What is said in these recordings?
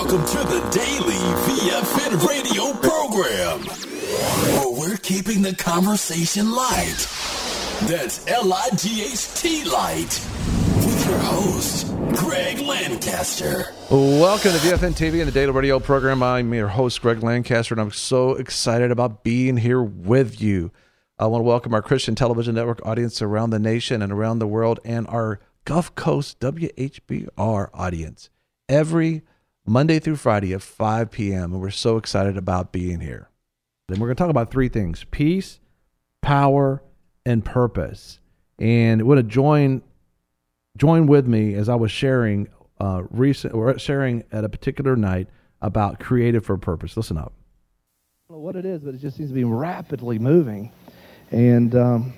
Welcome to the Daily VFN radio program, where we're keeping the conversation light. That's L-I-G-H-T light. With your host, Greg Lancaster. Welcome to VFN TV and the Daily Radio program. I'm your host, Greg Lancaster, and I'm so excited about being here with you. I want to welcome our Christian Television Network audience around the nation and around the world, and our Gulf Coast WHBR audience every Monday through Friday at 5 p.m. And we're so excited about being here. And we're going to talk about three things: peace, power, and purpose. And want to join with me as I was sharing sharing at a particular night about created for a purpose. Listen up. I don't know what it is, but it just seems to be rapidly moving. And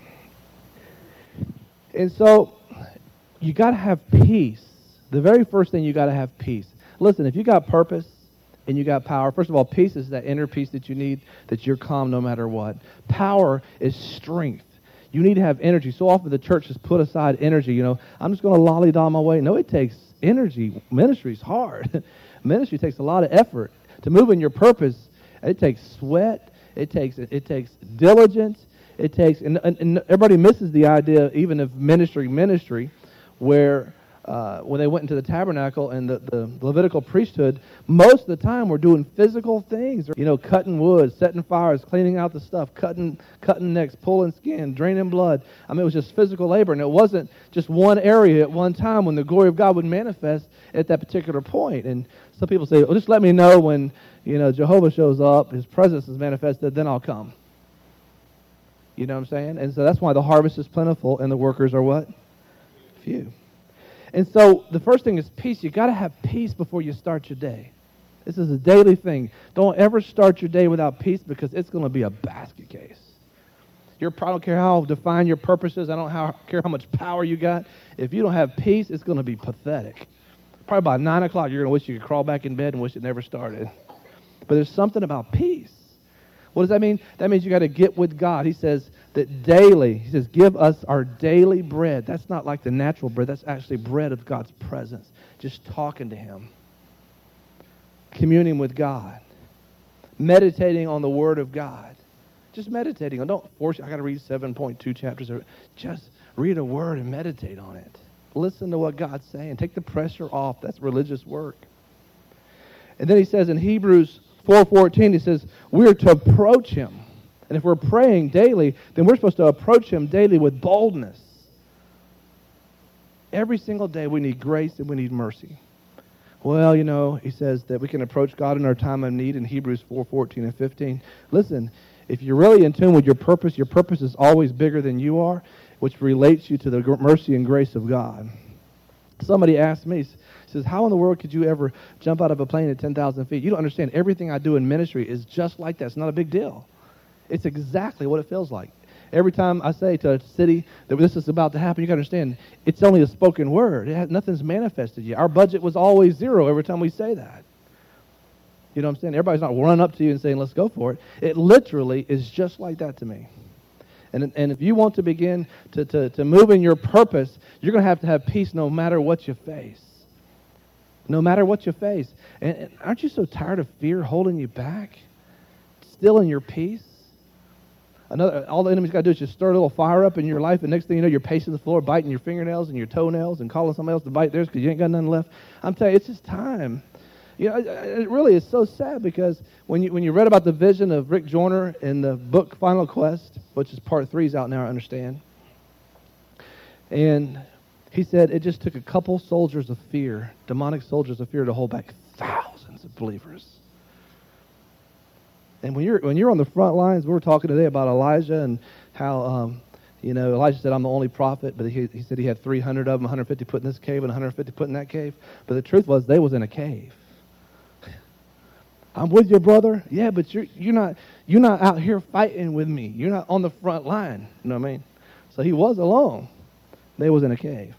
so you got to have peace. The very first thing, you got to have peace. Listen, if you got purpose and you got power, first of all, peace is that inner peace that you need, that you're calm no matter what. Power is strength. You need to have energy. So often the church has put aside energy. You know, I'm just going to lollygag my way. No, it takes energy. Ministry's hard. Ministry takes a lot of effort. To move in your purpose, it takes sweat. It takes diligence. It takes, and everybody misses the idea even of ministry, where when they went into the tabernacle and the Levitical priesthood, most of the time we're doing physical things. You know, cutting wood, setting fires, cleaning out the stuff, cutting necks, pulling skin, draining blood. I mean, it was just physical labor, and it wasn't just one area at one time when the glory of God would manifest at that particular point. And some people say, well, just let me know when, you know, Jehovah shows up, his presence is manifested, then I'll come. You know what I'm saying? And so that's why the harvest is plentiful and the workers are what? Few. And so the first thing is peace. You got to have peace before you start your day. This is a daily thing. Don't ever start your day without peace, because it's going to be a basket case. I don't care how defined your purpose is. I don't care how much power you got. If you don't have peace, it's going to be pathetic. Probably by 9 o'clock, you're going to wish you could crawl back in bed and wish it never started. But there's something about peace. What does that mean? That means you got to get with God. He says that daily, he says, give us our daily bread. That's not like the natural bread. That's actually bread of God's presence. Just talking to him. Communing with God. Meditating on the Word of God. Just meditating. Don't force it. I got to read 7.2 chapters. Just read a word and meditate on it. Listen to what God's saying. Take the pressure off. That's religious work. And then he says in Hebrews 4:14, he says, we're to approach him. And if we're praying daily, then we're supposed to approach him daily with boldness. Every single day we need grace and we need mercy. Well, you know, he says that we can approach God in our time of need in Hebrews 4:14 and 15. Listen, if you're really in tune with your purpose is always bigger than you are, which relates you to the mercy and grace of God. Somebody asked me, says, how in the world could you ever jump out of a plane at 10,000 feet? You don't understand. Everything I do in ministry is just like that. It's not a big deal. It's exactly what it feels like. Every time I say to a city that this is about to happen, you got to understand, it's only a spoken word. Nothing's manifested yet. Our budget was always zero every time we say that. You know what I'm saying? Everybody's not running up to you and saying, let's go for it. It literally is just like that to me. And if you want to begin to move in your purpose, you're going to have peace no matter what you face. No matter what you face. And aren't you so tired of fear holding you back? Still in your peace? All the enemy's got to do is just stir a little fire up in your life, and next thing you know, you're pacing the floor, biting your fingernails and your toenails and calling somebody else to bite theirs because you ain't got nothing left. I'm telling you, it's just time. You know, it really is so sad, because when you read about the vision of Rick Joyner in the book Final Quest, which is part 3 is out now, I understand, and he said it just took a couple soldiers of fear, demonic soldiers of fear, to hold back thousands of believers. And when you're on the front lines, we were talking today about Elijah and how, Elijah said, I'm the only prophet, but he said he had 300 of them, 150 put in this cave and 150 put in that cave. But the truth was, they was in a cave. I'm with you, brother. Yeah, but you're not out here fighting with me. You're not on the front line. You know what I mean? So he was alone. They was in a cave.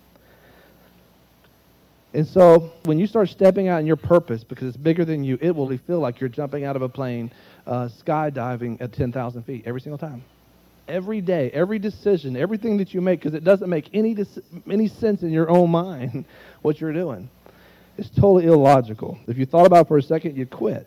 And so when you start stepping out in your purpose, because it's bigger than you, it will feel like you're jumping out of a plane, skydiving at 10,000 feet every single time. Every day, every decision, everything that you make, because it doesn't make any sense in your own mind what you're doing. It's totally illogical. If you thought about it for a second, you'd quit.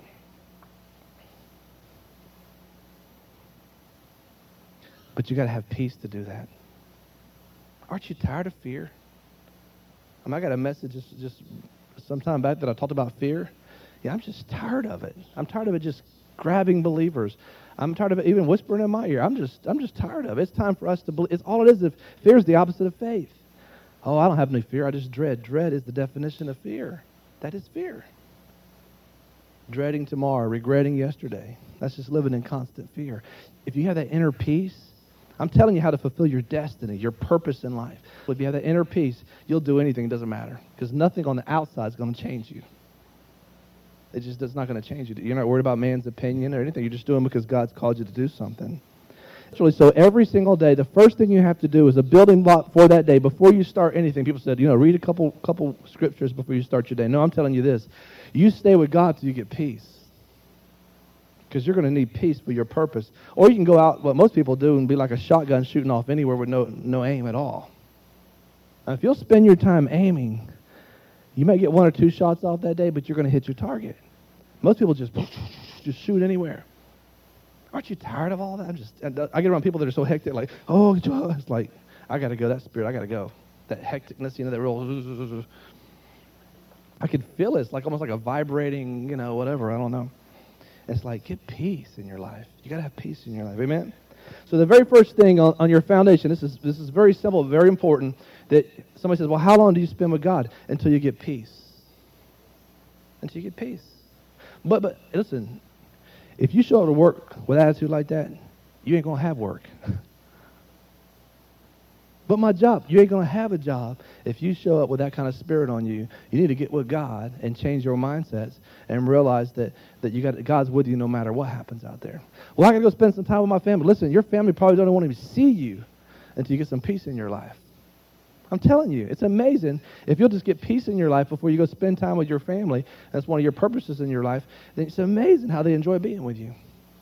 But you got to have peace to do that. Aren't you tired of fear? I got a message just some time back that I talked about fear. Yeah, I'm just tired of it. I'm tired of it just grabbing believers. I'm tired of it even whispering in my ear. I'm just tired of it. It's time for us to believe. It's all it is. If fear is the opposite of faith. Oh, I don't have any fear. I just dread. Dread is the definition of fear. That is fear. Dreading tomorrow, regretting yesterday. That's just living in constant fear. If you have that inner peace, I'm telling you how to fulfill your destiny, your purpose in life. If you have that inner peace, you'll do anything. It doesn't matter. Because nothing on the outside is going to change you. It's not going to change you. You're not worried about man's opinion or anything. You're just doing it because God's called you to do something. So every single day, the first thing you have to do is a building block for that day. Before you start anything, people said, read a couple scriptures before you start your day. No, I'm telling you this. You stay with God till you get peace. Because you're going to need peace for your purpose. Or you can go out, what most people do, and be like a shotgun shooting off anywhere with no aim at all. Now, if you'll spend your time aiming, you may get 1 or 2 shots off that day, but you're going to hit your target. Most people just shoot anywhere. Aren't you tired of all that? I get around people that are so hectic, like, oh, it's like, I got to go, that spirit, I got to go. That hecticness, that real, I could feel it. It's like almost like a vibrating, whatever, I don't know. It's like, get peace in your life. You got to have peace in your life. Amen? So the very first thing on your foundation, this is very simple, very important, that somebody says, well, how long do you spend with God? Until you get peace. Until you get peace. But listen, if you show up to work with attitude like that, you ain't going to have work. But my job, you ain't going to have a job if you show up with that kind of spirit on you. You need to get with God and change your mindsets and realize that God's with you no matter what happens out there. Well, I got to go spend some time with my family. Listen, your family probably don't want to even see you until you get some peace in your life. I'm telling you, it's amazing. If you'll just get peace in your life before you go spend time with your family, that's one of your purposes in your life, then it's amazing how they enjoy being with you.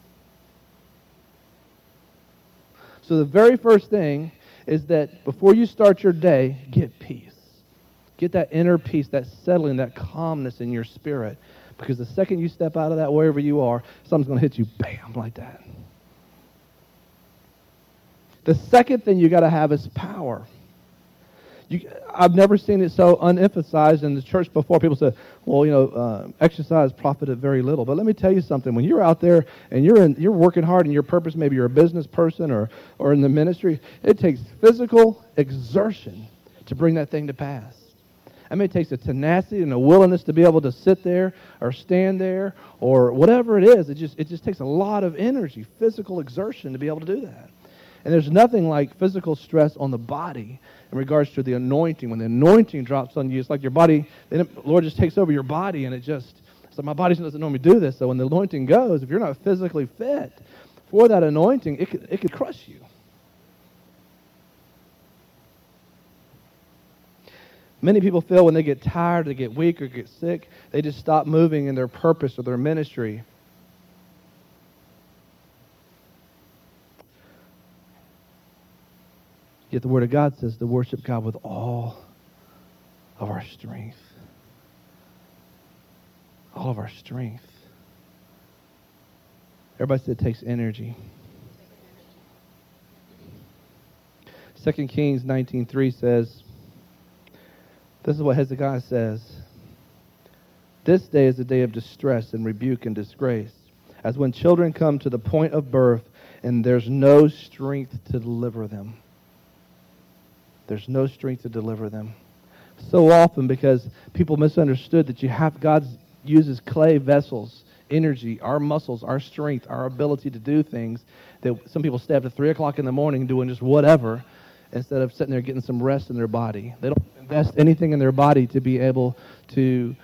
So the very first thing is that before you start your day, get peace. Get that inner peace, that settling, that calmness in your spirit. Because the second you step out of that, wherever you are, something's going to hit you, bam, like that. The second thing you got to have is power. I've never seen it so unemphasized in the church before. People say, well, exercise profited very little. But let me tell you something. When you're out there and you're working hard in your purpose, maybe you're a business person or in the ministry, it takes physical exertion to bring that thing to pass. I mean, it takes a tenacity and a willingness to be able to sit there or stand there or whatever it is. It just takes a lot of energy, physical exertion to be able to do that. And there's nothing like physical stress on the body in regards to the anointing. When the anointing drops on you, it's like your body, the Lord just takes over your body, and it's like my body doesn't normally do this. So when the anointing goes, if you're not physically fit for that anointing, it could crush you. Many people feel when they get tired, they get weak or get sick, they just stop moving in their purpose or their ministry. Yet the Word of God says to worship God with all of our strength. All of our strength. Everybody said it takes energy. 2 Kings 19:3 says, this is what Hezekiah says. This day is a day of distress and rebuke and disgrace, as when children come to the point of birth and there's no strength to deliver them. There's no strength to deliver them. So often because people misunderstood that God uses clay vessels, energy, our muscles, our strength, our ability to do things that some people stay up to 3 o'clock in the morning doing just whatever instead of sitting there getting some rest in their body. They don't invest anything in their body to be able to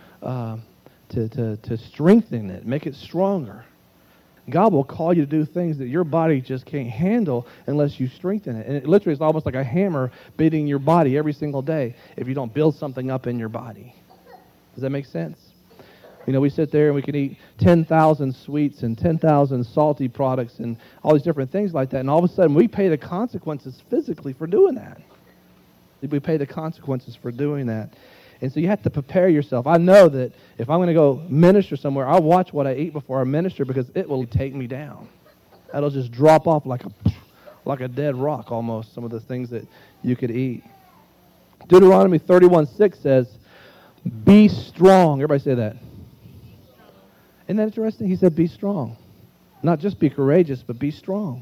strengthen it, make it stronger. God will call you to do things that your body just can't handle unless you strengthen it. And it literally is almost like a hammer beating your body every single day if you don't build something up in your body. Does that make sense? We sit there and we can eat 10,000 sweets and 10,000 salty products and all these different things like that. And all of a sudden we pay the consequences physically for doing that. We pay the consequences for doing that. And so you have to prepare yourself. I know that if I'm going to go minister somewhere, I'll watch what I eat before I minister because it will take me down. That'll just drop off like a dead rock almost, some of the things that you could eat. Deuteronomy 31:6 says, be strong. Everybody say that. Isn't that interesting? He said be strong. Not just be courageous, but be strong.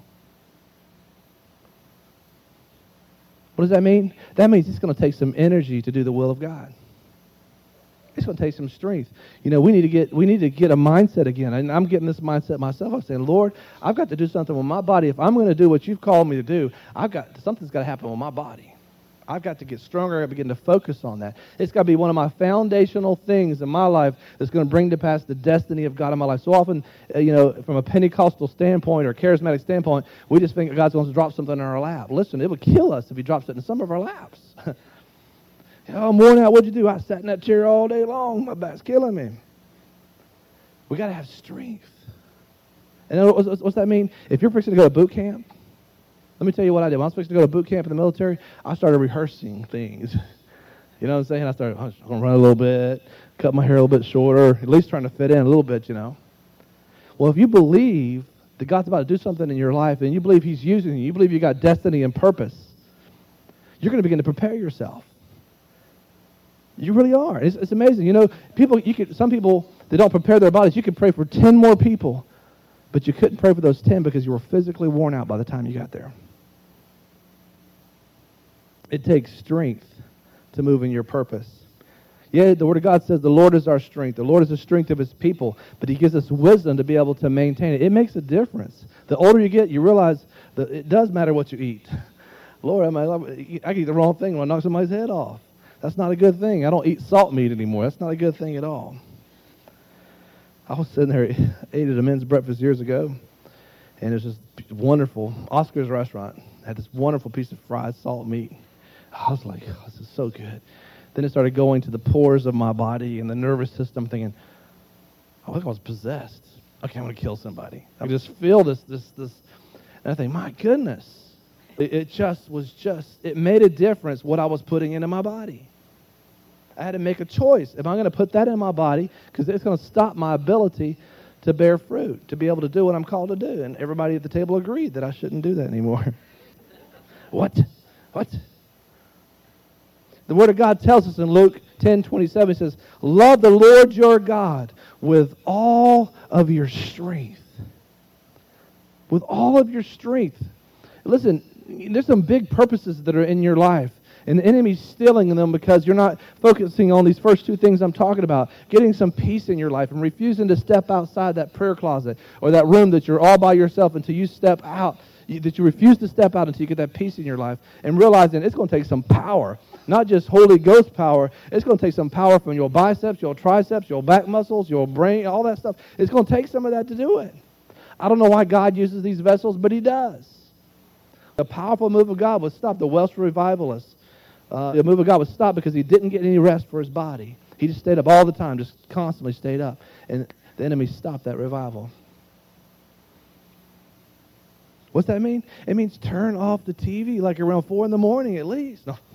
What does that mean? That means it's going to take some energy to do the will of God. It's going to take some strength. You know, we need to get a mindset again. And I'm getting this mindset myself. I'm saying, Lord, I've got to do something with my body. If I'm going to do what you've called me to do, something's got to happen with my body. I've got to get stronger. I've got to begin to focus on that. It's got to be one of my foundational things in my life that's going to bring to pass the destiny of God in my life. So often, from a Pentecostal standpoint or charismatic standpoint, we just think God's going to drop something in our lap. Listen, it would kill us if he drops it in some of our laps. Oh, I'm worn out. What'd you do? I sat in that chair all day long. My back's killing me. We got to have strength. And what's that mean? If you're fixing to go to boot camp, let me tell you what I did. When I was fixing to go to boot camp in the military, I started rehearsing things. You know what I'm saying? I'm just going to run a little bit, cut my hair a little bit shorter, at least trying to fit in a little bit, Well, if you believe that God's about to do something in your life and you believe he's using you believe you got destiny and purpose, you're going to begin to prepare yourself. You really are. It's amazing. Some people, they don't prepare their bodies. You could pray for 10 more people, but you couldn't pray for those 10 because you were physically worn out by the time you got there. It takes strength to move in your purpose. Yeah, the Word of God says the Lord is our strength. The Lord is the strength of his people, but he gives us wisdom to be able to maintain it. It makes a difference. The older you get, you realize that it does matter what you eat. Lord, I can eat the wrong thing when I knock somebody's head off. That's not a good thing. I don't eat salt meat anymore. That's not a good thing at all. I was sitting there, ate at a men's breakfast years ago, and it was just wonderful. Oscar's restaurant had this wonderful piece of fried salt meat. I was like, oh, this is so good. Then it started going to the pores of my body and the nervous system, thinking, I think I was possessed. Okay, I'm going to kill somebody. I just feel this. And I think, my goodness. It made a difference what I was putting into my body. I had to make a choice. Am I going to put that in my body? Because it's going to stop my ability to bear fruit, to be able to do what I'm called to do. And everybody at the table agreed that I shouldn't do that anymore. What? The Word of God tells us in Luke 10:27, it says, love the Lord your God with all of your strength. With all of your strength. Listen, there's some big purposes that are in your life, and the enemy's stealing them because you're not focusing on these first two things I'm talking about, getting some peace in your life and refusing to step outside that prayer closet or that room that you're all by yourself until you step out, that you refuse to step out until you get that peace in your life, and realizing it's going to take some power, not just Holy Ghost power. It's going to take some power from your biceps, your triceps, your back muscles, your brain, all that stuff. It's going to take some of that to do it. I don't know why God uses these vessels, but he does. The powerful move of God was stopped. The Welsh revivalists, the move of God was stopped because he didn't get any rest for his body. He just stayed up all the time, just constantly stayed up. And the enemy stopped that revival. What's that mean? It means turn off the TV like around 4 in the morning at least. No.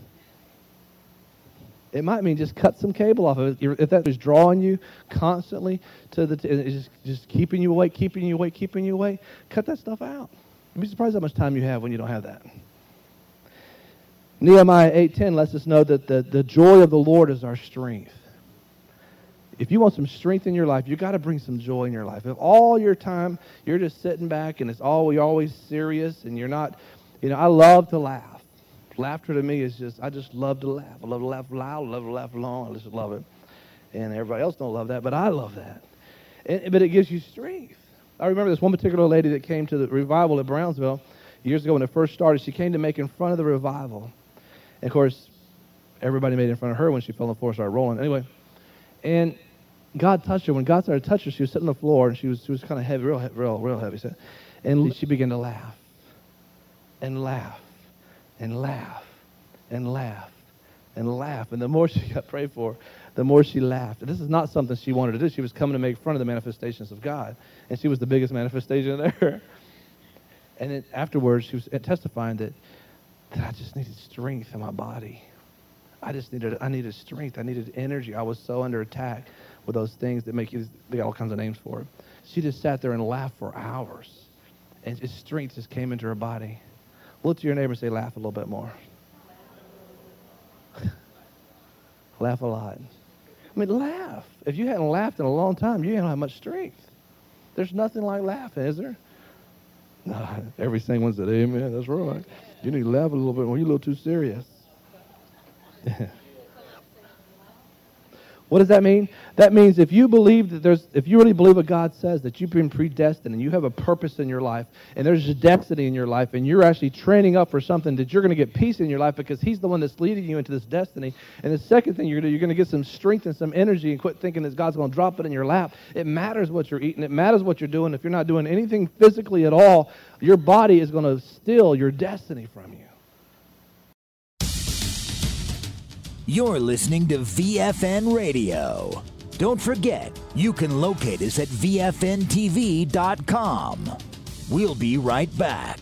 It might mean just cut some cable off of it. If that is drawing you constantly to it's just keeping you awake, cut that stuff out. You'd be surprised how much time you have when you don't have that. Nehemiah 8:10 lets us know that the joy of the Lord is our strength. If you want some strength in your life, you've got to bring some joy in your life. If all your time you're just sitting back and you're always serious and you're not, I love to laugh. Laughter to me is I just love to laugh. I love to laugh loud, I love to laugh long, I just love it. And everybody else don't love that, but I love that. But it gives you strength. I remember this one particular lady that came to the revival at Brownsville years ago when it first started. She came to make in front of the revival. And of course, everybody made in front of her when she fell on the floor and started rolling. Anyway, and God touched her. When God started to touch her, she was sitting on the floor and she was kind of heavy, real heavy. And she began to laugh and laugh and laugh and laugh and laugh. And the more she got prayed for, the more she laughed. And this is not something she wanted to do. She was coming to make fun of the manifestations of God. And she was the biggest manifestation there. And then afterwards, she was testifying that I just needed strength in my body. I needed strength. I needed energy. I was so under attack with those things that make you, they got all kinds of names for it. She just sat there and laughed for hours. And just strength just came into her body. Look to your neighbor and say, laugh a little bit more. Laugh a lot. I mean, laugh. If you hadn't laughed in a long time, you don't have much strength. There's nothing like laughing, is there? No, every single one said, amen, that's right. You need to laugh a little bit more. You're a little too serious. What does that mean? that means if you believe that if you really believe what God says, that you've been predestined and you have a purpose in your life, and there's a destiny in your life, and you're actually training up for something, that you're going to get peace in your life because He's the one that's leading you into this destiny. And the second thing you're going to do, you're going to get some strength and some energy and quit thinking that God's going to drop it in your lap. It matters what you're eating. It matters what you're doing. If you're not doing anything physically at all, your body is going to steal your destiny from you. You're listening to VFN Radio. Don't forget, you can locate us at VFNTV.com. We'll be right back.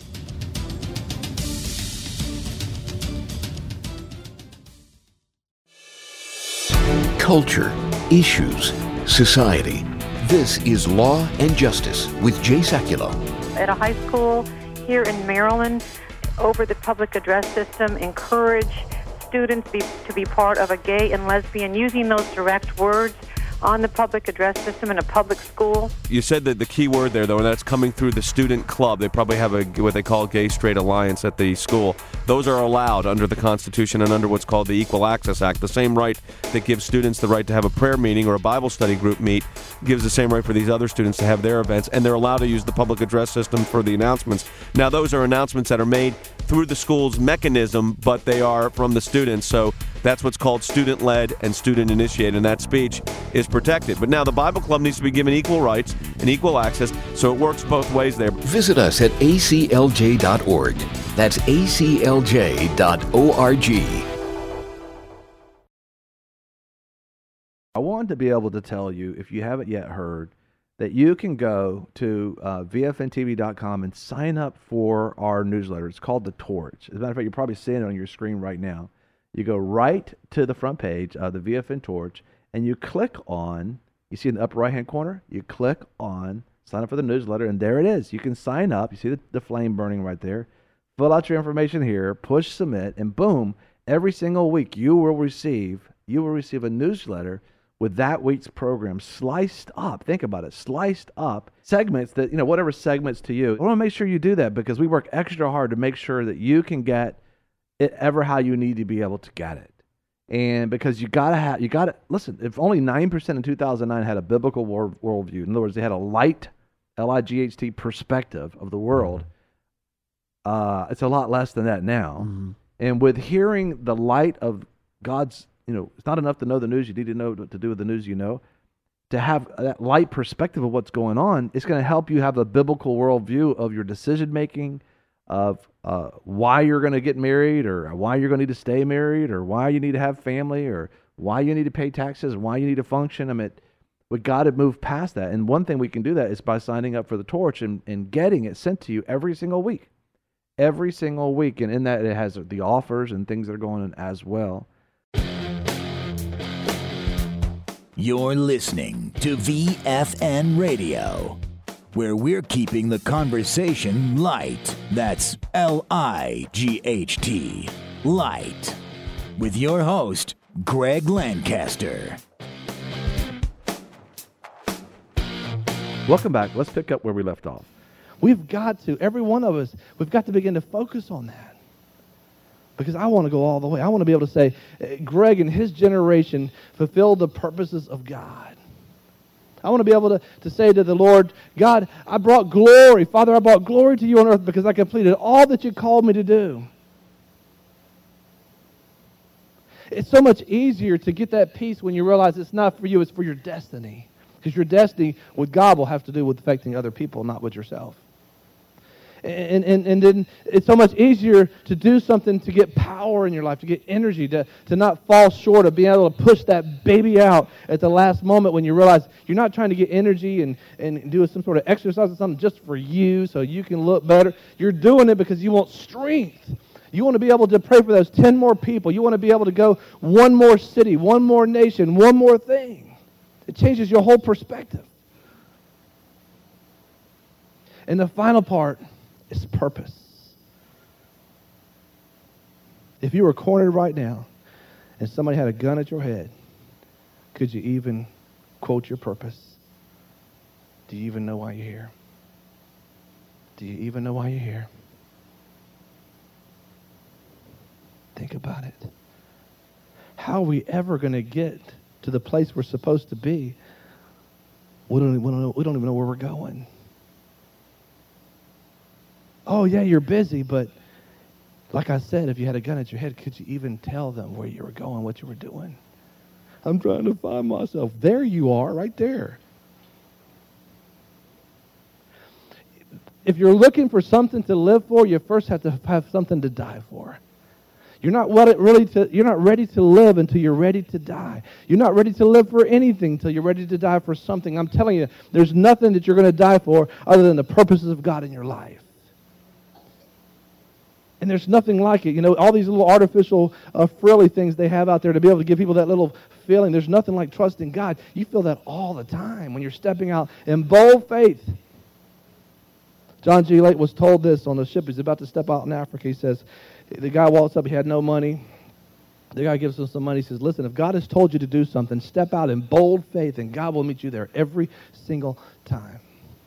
Culture, issues, society. This is Law and Justice with Jay Sekulow. At a high school here in Maryland, over the public address system, encourage students to be part of a gay and lesbian, using those direct words on the public address system in a public school. You said that the key word there, though, and that's coming through the student club. They probably have what they call Gay Straight Alliance at the school. Those are allowed under the Constitution and under what's called the Equal Access Act. The same right that gives students the right to have a prayer meeting or a Bible study group meet gives the same right for these other students to have their events, and they're allowed to use the public address system for the announcements. Now, those are announcements that are made through the school's mechanism, but they are from the students, so that's what's called student-led and student-initiated, and that speech is protected. But now the Bible Club needs to be given equal rights and equal access, so it works both ways there. Visit us at aclj.org. That's aclj.org. I wanted to be able to tell you, if you haven't yet heard, that you can go to VFNTV.com and sign up for our newsletter. It's called The Torch. As a matter of fact, you're probably seeing it on your screen right now. You go right to the front page of the VFN Torch, and you click on, you see in the upper right-hand corner, you click on sign up for the newsletter, and there it is. You can sign up. You see the flame burning right there. Fill out your information here, push submit, and boom, every single week you will receive a newsletter with that week's program sliced up. Think about it, sliced up segments that, whatever segments to you. I want to make sure you do that because we work extra hard to make sure that you can get it ever how you need to be able to get it. And because you gotta listen, if only 9% in 2009 had a biblical worldview, in other words, they had a light, L-I-G-H-T perspective of the world, it's a lot less than that now. Mm-hmm. And with hearing the light of God's, it's not enough to know the news. You need to know what to do with the news you know. To have that light perspective of what's going on, it's going to help you have a biblical worldview of your decision-making, of why you're going to get married, or why you're going to need to stay married, or why you need to have family, or why you need to pay taxes, and why you need to function. I mean, we got to move past that. And one thing we can do that is by signing up for the Torch and getting it sent to you every single week. Every single week. And in that, it has the offers and things that are going on as well. You're listening to VFN Radio, where we're keeping the conversation light. That's L-I-G-H-T, light. With your host, Greg Lancaster. Welcome back. Let's pick up where we left off. We've got to, every one of us, we've got to begin to focus on that. Because I want to go all the way. I want to be able to say, Greg and his generation fulfilled the purposes of God. I want to be able to say to the Lord, God, I brought glory. Father, I brought glory to you on earth because I completed all that you called me to do. It's so much easier to get that peace when you realize it's not for you, it's for your destiny. Because your destiny with God will have to do with affecting other people, not with yourself. And then it's so much easier to do something to get power in your life, to get energy, to not fall short of being able to push that baby out at the last moment when you realize you're not trying to get energy and do some sort of exercise or something just for you so you can look better. You're doing it because you want strength. You want to be able to pray for those 10 more people. You want to be able to go one more city, one more nation, one more thing. It changes your whole perspective. And the final part is purpose. If you were cornered right now and somebody had a gun at your head, could you even quote your purpose? Do you even know why you're here? Do you even know why you're here? Think about it. How are we ever going to get to the place we're supposed to be? We don't even know where we're going. Oh, yeah, you're busy, but like I said, if you had a gun at your head, could you even tell them where you were going, what you were doing? I'm trying to find myself. There you are, right there. If you're looking for something to live for, you first have to have something to die for. You're not ready to live until you're ready to die. You're not ready to live for anything until you're ready to die for something. I'm telling you, there's nothing that you're going to die for other than the purposes of God in your life. And there's nothing like it. You know, all these little artificial frilly things they have out there to be able to give people that little feeling. There's nothing like trusting God. You feel that all the time when you're stepping out in bold faith. John G. Lake was told this on the ship. He's about to step out in Africa. He says, the guy walks up, he had no money. The guy gives him some money. He says, listen, if God has told you to do something, step out in bold faith, and God will meet you there every single time.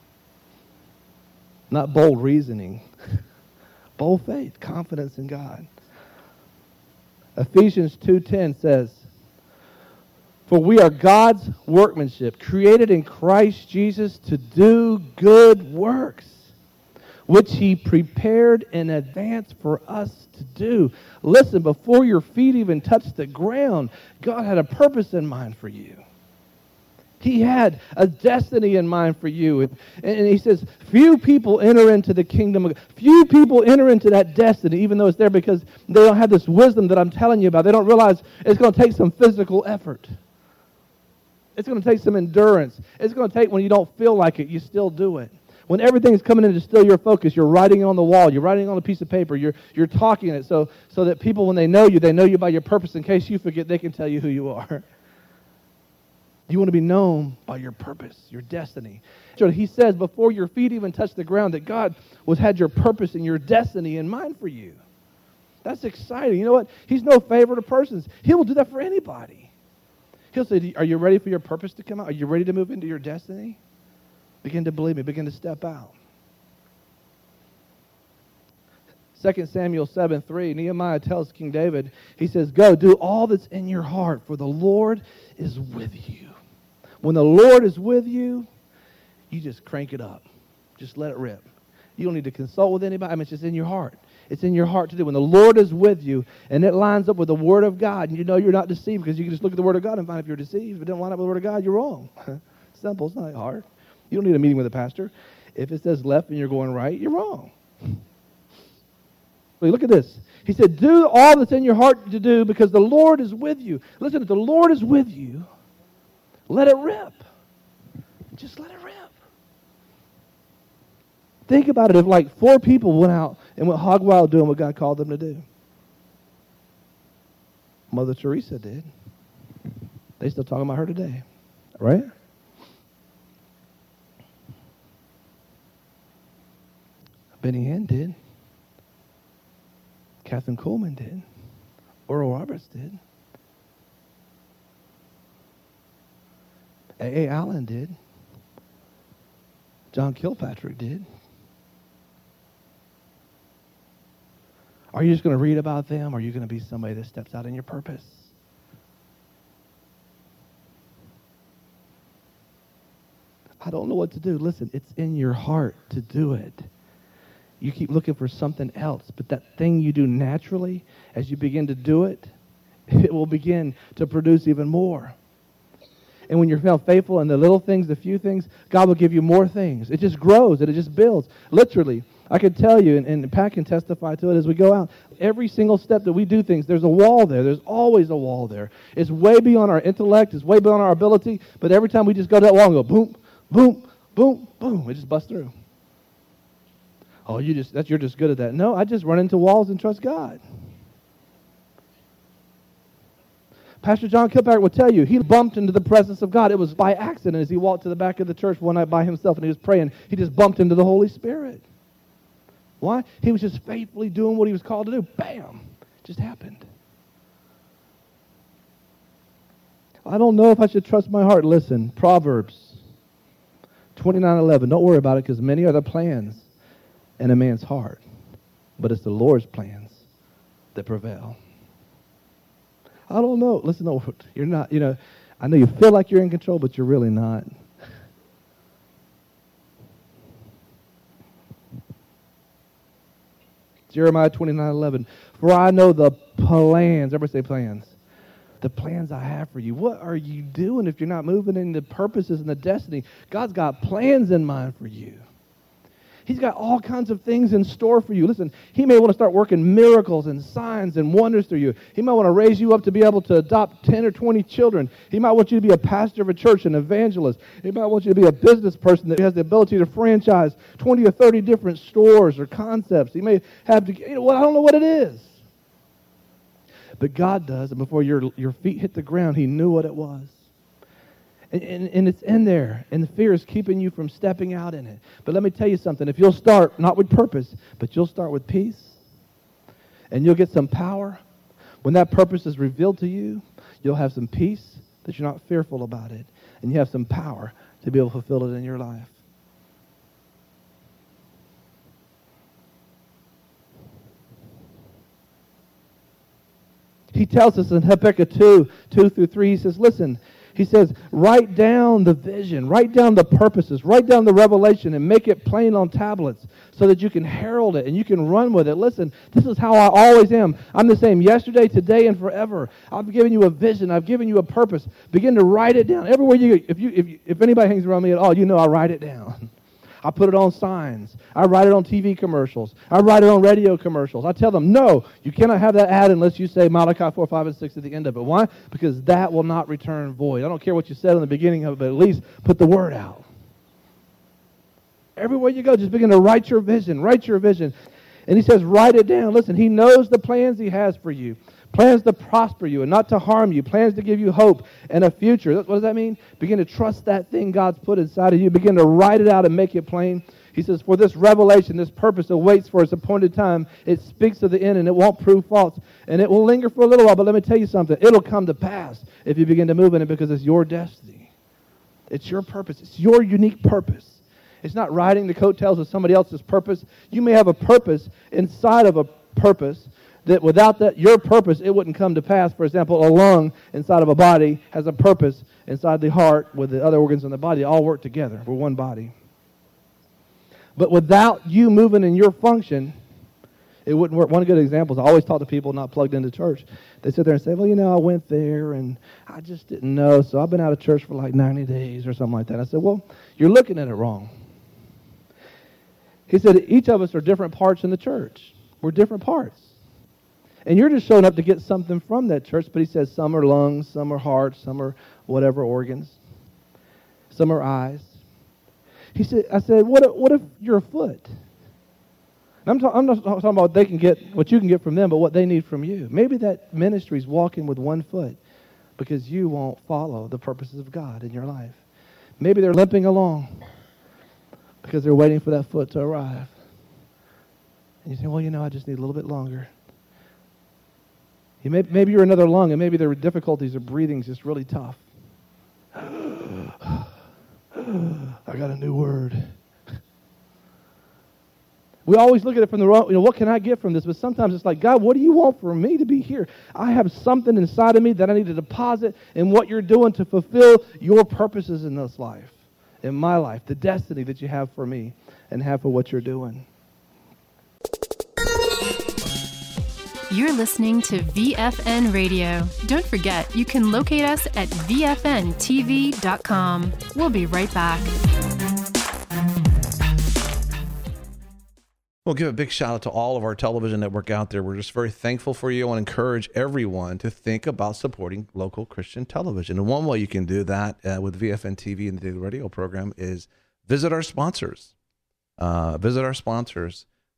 Not bold reasoning. Bold faith, confidence in God. Ephesians 2:10 says, for we are God's workmanship, created in Christ Jesus to do good works, which He prepared in advance for us to do. Listen, before your feet even touched the ground, God had a purpose in mind for you. He had a destiny in mind for you. And He says, few people enter into the kingdom of God. Few people enter into that destiny, even though it's there, because they don't have this wisdom that I'm telling you about. They don't realize it's going to take some physical effort. It's going to take some endurance. It's going to take, when you don't feel like it, you still do it. When everything's coming in to steal your focus, you're writing it on the wall. You're writing it on a piece of paper. You're talking it so that people, when they know you by your purpose. In case you forget, they can tell you who you are. You want to be known by your purpose, your destiny. So He says before your feet even touch the ground that God had your purpose and your destiny in mind for you. That's exciting. You know what? He's no favorite of persons. He will do that for anybody. He'll say, are you ready for your purpose to come out? Are you ready to move into your destiny? Begin to believe me. Begin to step out. 2 Samuel 7:3, Nehemiah tells King David, he says, go, do all that's in your heart, for the Lord is with you. When the Lord is with you, you just crank it up. Just let it rip. You don't need to consult with anybody. I mean, it's just in your heart. It's in your heart to do. When the Lord is with you, and it lines up with the Word of God, and you know you're not deceived, because you can just look at the Word of God and find if you're deceived. If it doesn't line up with the Word of God, you're wrong. Simple. It's not hard. You don't need a meeting with a pastor. If it says left and you're going right, you're wrong. But look at this. He said, do all that's in your heart to do because the Lord is with you. Listen, if the Lord is with you, let it rip. Just let it rip. Think about it. If like 4 people went out and went hog wild doing what God called them to do. Mother Teresa did. They still talking about her today. Right? Benny Hinn did. Catherine Coleman did. Oral Roberts did. A. Allen did. John Kilpatrick did. Are you just going to read about them, or are you going to be somebody that steps out in your purpose? I don't know what to do. Listen, it's in your heart to do it. You keep looking for something else, but that thing you do naturally, as you begin to do it, it will begin to produce even more. And when you're found faithful in the little things, the few things, God will give you more things. It just grows and it just builds. Literally, I could tell you, and Pat can testify to it as we go out, every single step that we do things, there's a wall there. There's always a wall there. It's way beyond our intellect. It's way beyond our ability. But every time we just go to that wall and go boom, boom, boom, boom, it just busts through. Oh, you're just good at that. No, I just run into walls and trust God. Pastor John Kilpatrick will tell you, he bumped into the presence of God. It was by accident as he walked to the back of the church one night by himself and he was praying. He just bumped into the Holy Spirit. Why? He was just faithfully doing what he was called to do. Bam! It just happened. I don't know if I should trust my heart. Listen, Proverbs 29:11. Don't worry about it because many are the plans in a man's heart, but it's the Lord's plans that prevail. I don't know. Listen, no, you're not, I know you feel like you're in control, but you're really not. Jeremiah 29:11. For I know the plans. Everybody say plans. The plans I have for you. What are you doing if you're not moving in the purposes and the destiny? God's got plans in mind for you. He's got all kinds of things in store for you. Listen, he may want to start working miracles and signs and wonders through you. He might want to raise you up to be able to adopt 10 or 20 children. He might want you to be a pastor of a church, an evangelist. He might want you to be a business person that has the ability to franchise 20 or 30 different stores or concepts. He may have to, I don't know what it is. But God does, and before your feet hit the ground, he knew what it was. And it's in there, and the fear is keeping you from stepping out in it. But let me tell you something. If you'll start, not with purpose, but you'll start with peace, and you'll get some power, when that purpose is revealed to you, you'll have some peace that you're not fearful about it, and you have some power to be able to fulfill it in your life. He tells us in Habakkuk 2:2-3, he says, listen, he says, write down the vision, write down the purposes, write down the revelation and make it plain on tablets so that you can herald it and you can run with it. Listen, this is how I always am. I'm the same yesterday, today, and forever. I've given you a vision. I've given you a purpose. Begin to write it down. Everywhere you go, if anybody hangs around me at all, I write it down. I put it on signs. I write it on TV commercials. I write it on radio commercials. I tell them, no, you cannot have that ad unless you say Malachi 4, 5, and 6 at the end of it. Why? Because that will not return void. I don't care what you said in the beginning of it, but at least put the word out. Everywhere you go, just begin to write your vision. Write your vision. And he says, write it down. Listen, he knows the plans he has for you. Plans to prosper you and not to harm you. Plans to give you hope and a future. What does that mean? Begin to trust that thing God's put inside of you. Begin to write it out and make it plain. He says, for this revelation, this purpose awaits for its appointed time. It speaks of the end and it won't prove false. And it will linger for a little while, but let me tell you something. It'll come to pass if you begin to move in it because it's your destiny. It's your purpose. It's your unique purpose. It's not riding the coattails of somebody else's purpose. You may have a purpose inside of a purpose that without that, your purpose, it wouldn't come to pass. For example, a lung inside of a body has a purpose inside the heart with the other organs in the body. They all work together. We're one body. But without you moving in your function, it wouldn't work. One good example is I always talk to people not plugged into church. They sit there and say, well, I went there and I just didn't know, so I've been out of church for like 90 days or something like that. I said, well, you're looking at it wrong. He said, each of us are different parts in the church. We're different parts. And you're just showing up to get something from that church, but he says some are lungs, some are hearts, some are whatever organs, some are eyes. I said, what if you're a foot? I'm not talking about they can get what you can get from them, but what they need from you. Maybe that ministry's walking with one foot because you won't follow the purposes of God in your life. Maybe they're limping along because they're waiting for that foot to arrive. And you say, well, I just need a little bit longer. Maybe you're another lung, and maybe their difficulties of breathing is just really tough. I got a new word. We always look at it from the wrong, what can I get from this? But sometimes it's like, God, what do you want for me to be here? I have something inside of me that I need to deposit in what you're doing to fulfill your purposes in this life, in my life, the destiny that you have for me and have for what you're doing. You're listening to VFN Radio. Don't forget, you can locate us at VFNTV.com. We'll be right back. We'll give a big shout out to all of our television network out there. We're just very thankful for you. I want to encourage everyone to think about supporting local Christian television. And one way you can do that with VFN TV and the Daily Radio program is visit our sponsors.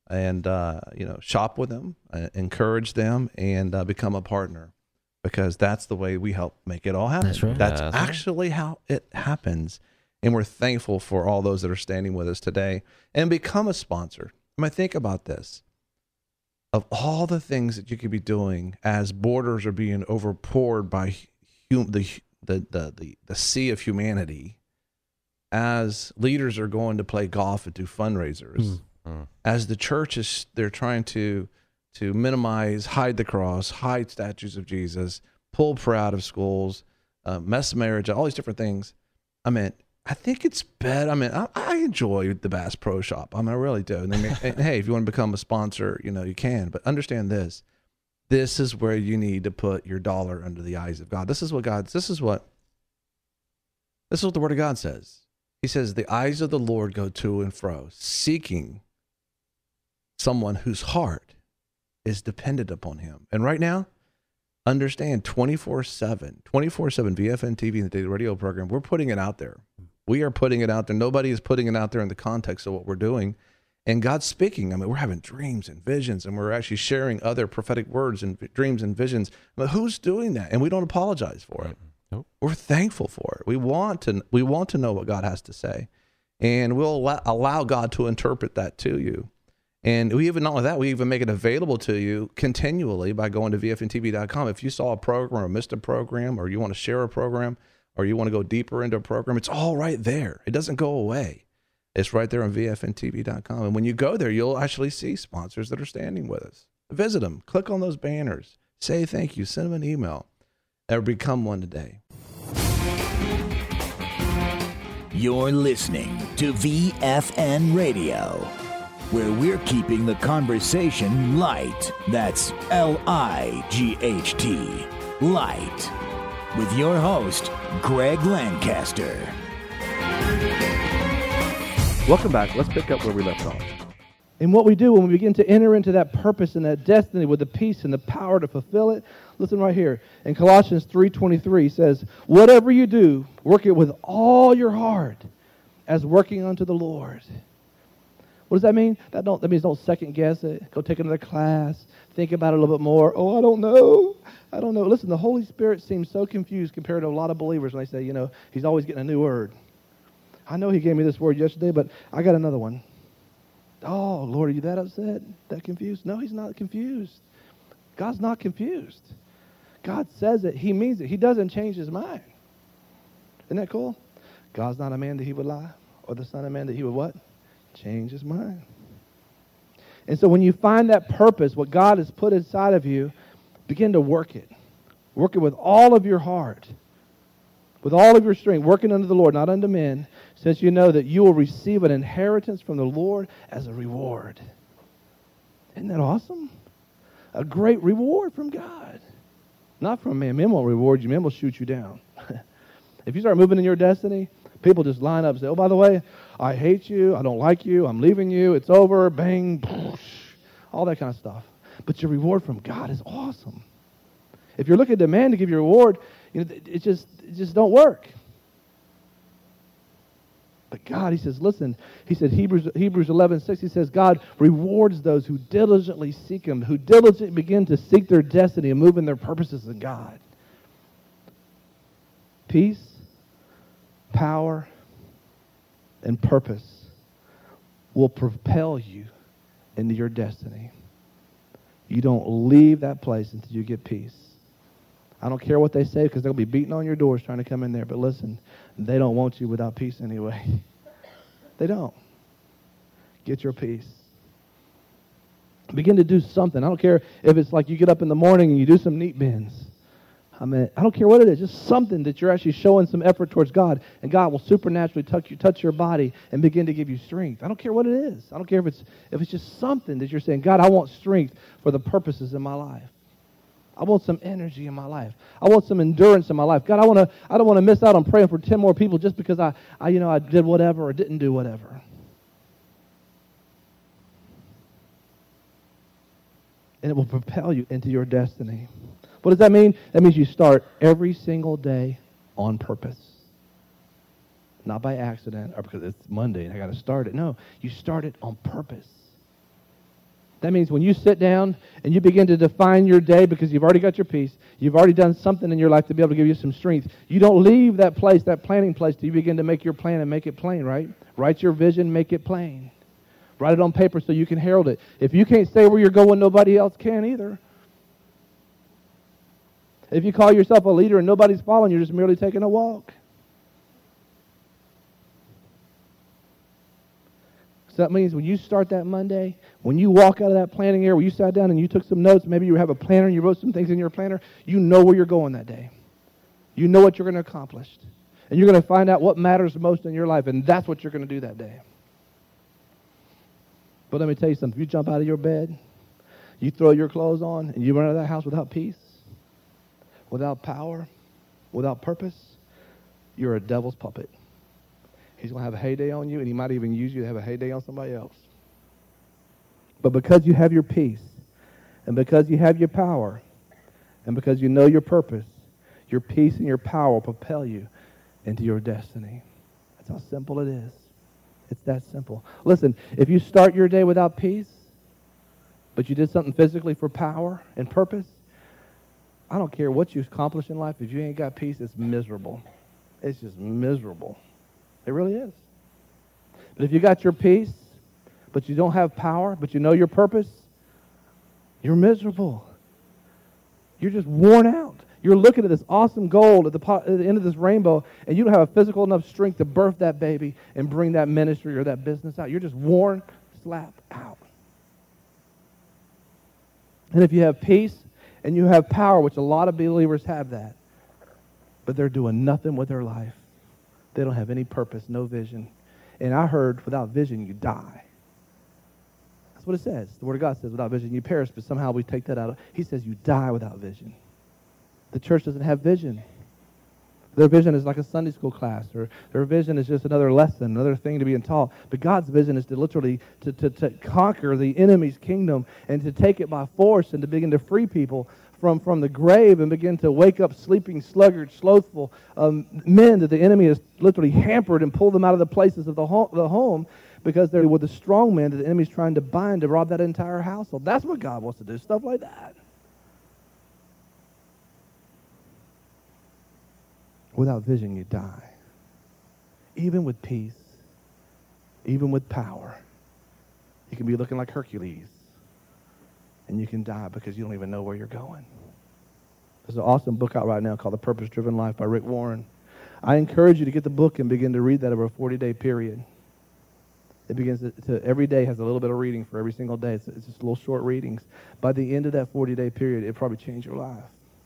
and shop with them, encourage them, and become a partner, because that's the way we help make it all happen. That's right. That's actually how it happens. And we're thankful for all those that are standing with us today. And become a sponsor. I mean, think about this. Of all the things that you could be doing as borders are being overpoured by the sea of humanity, as leaders are going to play golf and do fundraisers, as the church they're trying to minimize, hide the cross, hide statues of Jesus, pull prayer out of schools, mess marriage, all these different things. I mean, I think it's better. I mean, I enjoy the Bass Pro Shop. I mean, I really do. And hey, if you want to become a sponsor, you can. But understand this. This is where you need to put your dollar under the eyes of God. This is what the Word of God says. He says, the eyes of the Lord go to and fro, seeking someone whose heart is dependent upon him. And right now, understand 24/7 VFN TV and the Daily Radio program, we're putting it out there. We are putting it out there. Nobody is putting it out there in the context of what we're doing. And God's speaking. I mean, we're having dreams and visions, and we're actually sharing other prophetic words and dreams and visions. But who's doing that? And we don't apologize for it. Nope. We're thankful for it. We want to know what God has to say, and we'll allow God to interpret that to you. And we even, not only that, we even make it available to you continually by going to VFNTV.com. If you saw a program or missed a program, or you want to share a program, or you want to go deeper into a program, it's all right there. It doesn't go away. It's right there on VFNTV.com. And when you go there, you'll actually see sponsors that are standing with us. Visit them. Click on those banners. Say thank you. Send them an email. Or become one today. You're listening to VFN Radio, where we're keeping the conversation light. That's LIGHT, light. With your host, Greg Lancaster. Welcome back. Let's pick up where we left off. And what we do when we begin to enter into that purpose and that destiny with the peace and the power to fulfill it, listen right here. In Colossians 3:23 says, whatever you do, work it with all your heart as working unto the Lord. What does that mean? That means don't second guess it. Go take another class. Think about it a little bit more. Oh, I don't know. Listen, the Holy Spirit seems so confused compared to a lot of believers when they say, he's always getting a new word. I know he gave me this word yesterday, but I got another one. Oh, Lord, are you that upset? That confused? No, he's not confused. God's not confused. God says it. He means it. He doesn't change his mind. Isn't that cool? God's not a man that he would lie, or the son of man that he would what? Change his mind. And so when you find that purpose, what God has put inside of you, begin to work it. Work it with all of your heart, with all of your strength, working unto the Lord, not unto men, since you know that you will receive an inheritance from the Lord as a reward. Isn't that awesome? A great reward from God. Not from man. Men won't reward you. Men will shoot you down. If you start moving in your destiny, people just line up and say, oh, by the way, I hate you. I don't like you. I'm leaving you. It's over. Bang. All that kind of stuff. But your reward from God is awesome. If you're looking to man to give you a reward, it just don't work. But God, he says, listen, he said, Hebrews 11:6, he says, God rewards those who diligently seek him, who diligently begin to seek their destiny and move in their purposes in God. Peace, power, and purpose will propel you into your destiny. You don't leave that place until you get peace. I don't care what they say, because they'll be beating on your doors trying to come in there. But listen, they don't want you without peace anyway. They don't. Get your peace. Begin to do something. I don't care if it's like you get up in the morning and you do some neat bins. I don't care what it is. Just something that you're actually showing some effort towards God, and God will supernaturally touch your body and begin to give you strength. I don't care what it is. I don't care if it's just something that you're saying, God, I want strength for the purposes in my life. I want some energy in my life. I want some endurance in my life. God, I don't want to miss out on praying for 10 more people just because I did whatever or didn't do whatever. And it will propel you into your destiny. What does that mean? That means you start every single day on purpose. Not by accident or because it's Monday and I got to start it. No, you start it on purpose. That means when you sit down and you begin to define your day because you've already got your peace, you've already done something in your life to be able to give you some strength. You don't leave that place, that planning place, till you begin to make your plan and make it plain, right? Write your vision, make it plain. Write it on paper so you can herald it. If you can't say where you're going, nobody else can either. If you call yourself a leader and nobody's following, you're just merely taking a walk. So that means when you start that Monday, when you walk out of that planning area, where you sat down and you took some notes, maybe you have a planner and you wrote some things in your planner, you know where you're going that day. You know what you're going to accomplish. And you're going to find out what matters most in your life, and that's what you're going to do that day. But let me tell you something. If you jump out of your bed, you throw your clothes on, and you run out of that house without peace, without power, without purpose, you're a devil's puppet. He's going to have a heyday on you, and he might even use you to have a heyday on somebody else. But because you have your peace, and because you have your power, and because you know your purpose, your peace and your power will propel you into your destiny. That's how simple it is. It's that simple. Listen, if you start your day without peace, but you did something physically for power and purpose, I don't care what you accomplish in life. If you ain't got peace, it's miserable. It's just miserable. It really is. But if you got your peace, but you don't have power, but you know your purpose, you're miserable. You're just worn out. You're looking at this awesome gold at the end of this rainbow, and you don't have a physical enough strength to birth that baby and bring that ministry or that business out. You're just worn, slap out. And if you have peace and you have power, which a lot of believers have that, but they're doing nothing with their life. They don't have any purpose, no vision. And I heard, without vision, you die. That's what it says. The Word of God says, without vision, you perish, but somehow we take that out. He says you die without vision. The church doesn't have vision. Their vision is like a Sunday school class, or their vision is just another lesson, another thing to be taught. But God's vision is to literally to conquer the enemy's kingdom and to take it by force and to begin to free people from the grave and begin to wake up sleeping, sluggard, slothful men that the enemy has literally hampered and pulled them out of the places of the home because they're with the strong men that the enemy's trying to bind to rob that entire household. That's what God wants to do, stuff like that. Without vision, you die. Even with peace, even with power, you can be looking like Hercules, and you can die because you don't even know where you're going. There's an awesome book out right now called The Purpose-Driven Life by Rick Warren. I encourage you to get the book and begin to read that over a 40-day period. It begins to every day has a little bit of reading for every single day. It's just little short readings. By the end of that 40-day period, it'll probably change your life.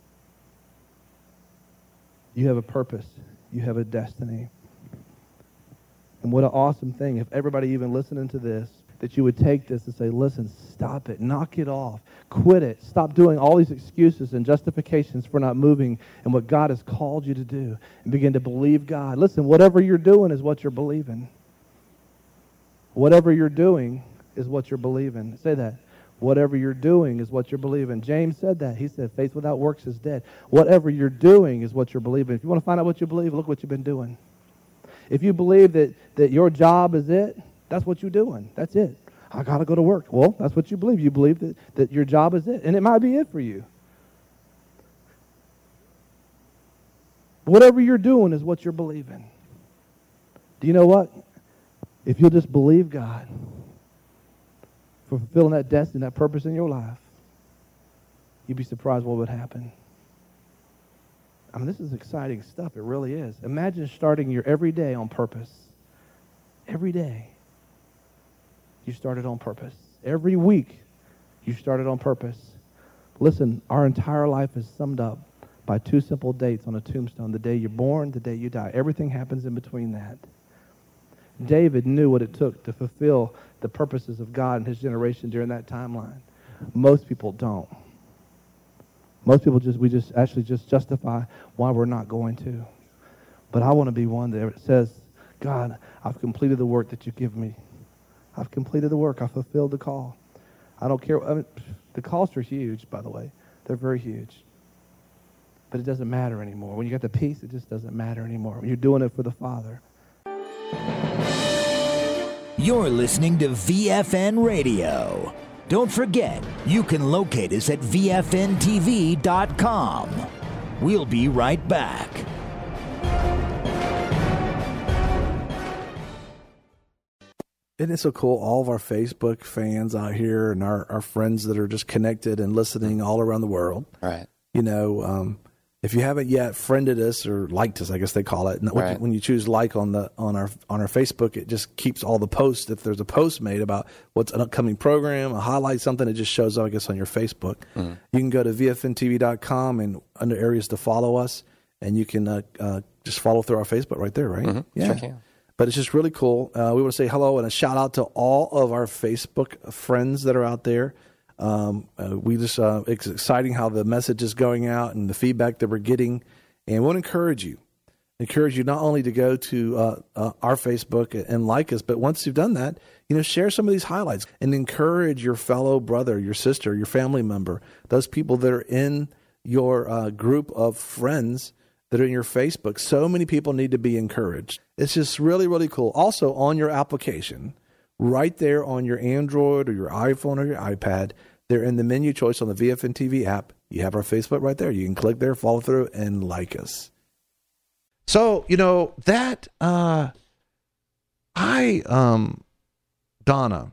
You have a purpose. You have a destiny. And what an awesome thing if everybody even listening to this, that you would take this and say, listen, stop it. Knock it off. Quit it. Stop doing all these excuses and justifications for not moving in what God has called you to do and begin to believe God. Listen, whatever you're doing is what you're believing. Whatever you're doing is what you're believing. Say that. Whatever you're doing is what you're believing. James said that. He said, faith without works is dead. Whatever you're doing is what you're believing. If you want to find out what you believe, look what you've been doing. If you believe that your job is it, that's what you're doing. That's it. I got to go to work. Well, that's what you believe. You believe that your job is it. And it might be it for you. Whatever you're doing is what you're believing. Do you know what? If you'll just believe God for fulfilling that destiny, that purpose in your life, you'd be surprised what would happen. I mean, this is exciting stuff. It really is. Imagine starting your every day on purpose. Every day, you started on purpose. Every week, you started on purpose. Listen, our entire life is summed up by two simple dates on a tombstone. The day you're born, the day you die. Everything happens in between that. David knew what it took to fulfill the purposes of God in his generation during that timeline. Most people don't. Most people just justify why we're not going to. But I want to be one that says, God, I've completed the work that you give me. I've completed the work. I've fulfilled the call. I don't care. I mean, the calls are huge, by the way. They're very huge. But it doesn't matter anymore. When you got the peace, it just doesn't matter anymore. You're doing it for the Father. You're listening to VFN Radio. Don't forget, you can locate us at VFNTV.com. We'll be right back. Isn't it so cool? All of our Facebook fans out here and our friends that are just connected and listening all around the world. Right. You know, if you haven't yet friended us or liked us, I guess they call it. And Right. when you choose like on our Facebook, it just keeps all the posts. If there's a post made about what's an upcoming program, a highlight, something, it just shows up, I guess, on your Facebook. You can go to VFNTV.com and under areas to follow us, and you can just follow through our Facebook right there, right? Yeah. Sure can. But it's just really cool. We want to say hello and a shout out to all of our Facebook friends that are out there. It's exciting how the message is going out and the feedback that we're getting. And we want to encourage you not only to go to our Facebook and like us, but once you've done that, share some of these highlights and encourage your fellow brother, your sister, your family member, those people that are in your group of friends that are in your Facebook. So many people need to be encouraged. It's just really, really cool. Also, on your application, right there on your Android or your iPhone or your iPad, they're in the menu choice on the VFN TV app. You have our Facebook right there. You can click there, follow through, and like us. So, that, Donna,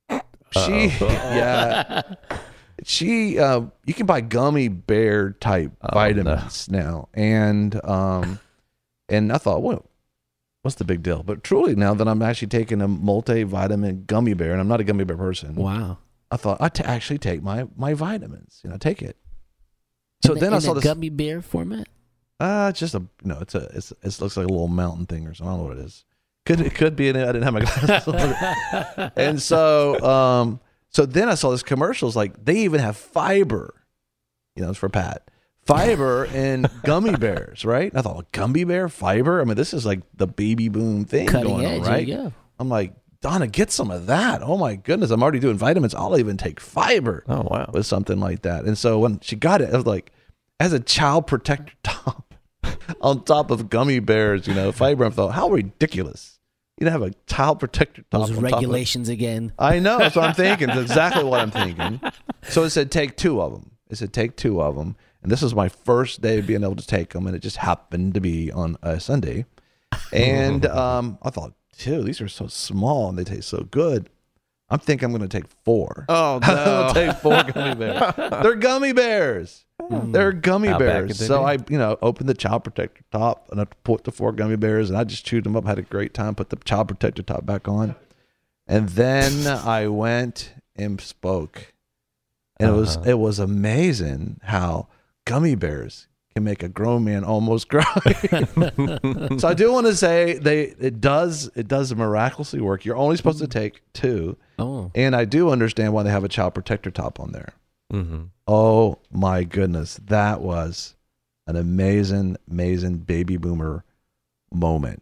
she, you can buy gummy bear type vitamins now. And I thought, well, what's the big deal? But truly now that I'm actually taking a multivitamin gummy bear, and I'm not a gummy bear person. Wow. I thought I'd actually take my vitamins, take it. So then I saw this gummy bear format. Just it looks like a little mountain thing or something. I don't know what it is. It could be in it. I didn't have my glasses on. And so then I saw this commercials like they even have fiber. It's for Pat. Fiber in gummy bears, right? And I thought, well, gummy bear fiber. I mean, this is like the baby boom thing going on, right? Yeah. I'm like, Donna, get some of that. Oh my goodness, I'm already doing vitamins. I'll even take fiber. Oh wow, with something like that. And so when she got it, I was like, as a child protector top on top of gummy bears, fiber. I thought, how ridiculous. Have a child protector top. Those regulations again. I know. That's what I'm thinking. That's exactly what I'm thinking. So it said take 2 of them. And this was my first day of being able to take them, and it just happened to be on a Sunday. And I thought, these are so small and they taste so good. I'm thinking I'm going to take 4. Oh, no. I'm going to take 4 gummy bears. They're gummy bears. They're gummy bears. So I, opened the child protector top and I put the 4 gummy bears and I just chewed them up, had a great time, put the child protector top back on. And then I went and spoke. And it was amazing how gummy bears can make a grown man almost cry. So I do want to say it does miraculously work. You're only supposed to take 2. Oh. And I do understand why they have a child protector top on there. Mm-hmm. Oh my goodness. That was an amazing baby boomer moment.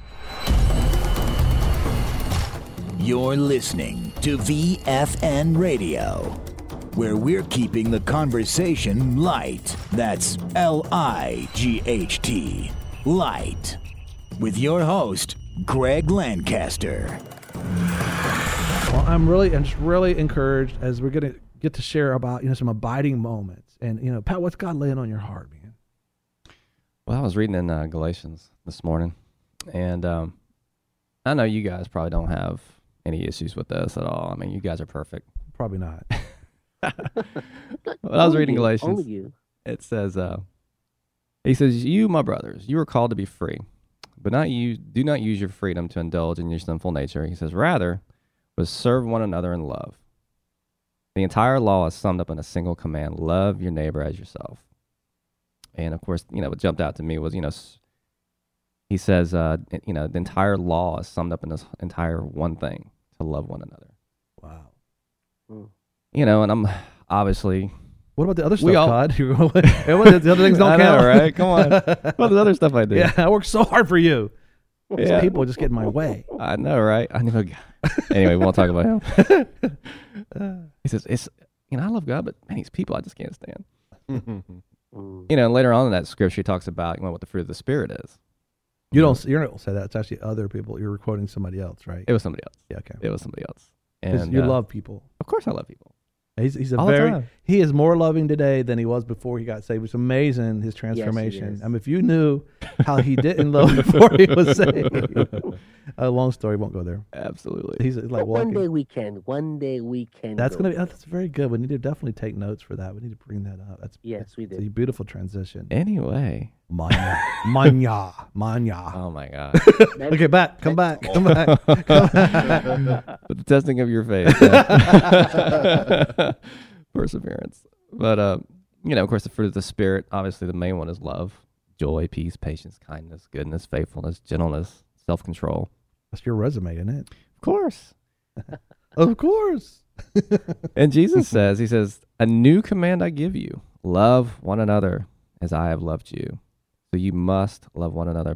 You're listening to VFN Radio, where we're keeping the conversation light. That's LIGHT, light. With your host, Greg Lancaster. Well, I'm just really encouraged as we're going to get to share about, some abiding moments. And, Pat, what's God laying on your heart, man? Well, I was reading in Galatians this morning, and I know you guys probably don't have any issues with this at all. I mean, you guys are perfect. Probably not. When I was reading Galatians, it says, he says, "You, my brothers, you are called to be free, but do not use your freedom to indulge in your sinful nature." He says, "Rather, but serve one another in love. The entire law is summed up in a single command: love your neighbor as yourself." And of course, what jumped out to me was, he says, the entire law is summed up in this entire one thing: to love one another. Wow. And I'm obviously. What about the other stuff, Todd? The other things don't count, right? Come on. What about the other stuff I do? Yeah, I work so hard for you. Yeah. People just get in my way. I know, right? Anyway, we won't talk about him. He says, I love God, but man, these people I just can't stand. And later on in that scripture, he talks about what the fruit of the Spirit is. You're not say that. It's actually other people. You're quoting somebody else, right? It was somebody else. Yeah, okay. It was somebody else. And you love people. Of course, I love people. He's All the time. he is more loving today than he was before he got saved. It's amazing his transformation. is. I mean, if you knew how he didn't love before he was saved, a long story, won't go there. Absolutely. He's like But walking. one day we can. That's go gonna be. there. That's very good. We need to definitely take notes for that. We need to bring that up. Yes, we It's do. a beautiful transition. Anyway. Manya. Manya. Oh my God. Okay, back. Come back. Come back. Come back. But the testing of your faith. Yeah. Perseverance. But, of course, the fruit of the Spirit, obviously the main one is love, joy, peace, patience, kindness, goodness, faithfulness, gentleness, self-control. That's your resume, isn't it? Of course. Of course. And Jesus says, he says, a new command I give you, love one another as I have loved you. So you must love one another.